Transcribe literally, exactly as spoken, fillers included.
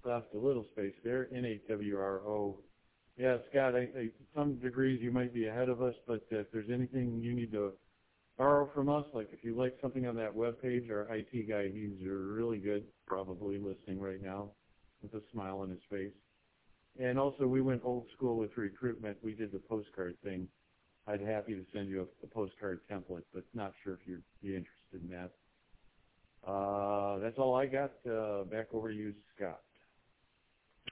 left a little space there, N eight W R O. Yeah, Scott, I, I, some degrees you might be ahead of us, but if there's anything you need to borrow from us, like if you like something on that web page, our I T guy, he's really good, probably listening right now with a smile on his face. And also, we went old school with recruitment. We did the postcard thing. I'd happy to send you a, a postcard template, but not sure if you'd be interested in that. Uh, that's all I got. Uh, back over to you, Scott.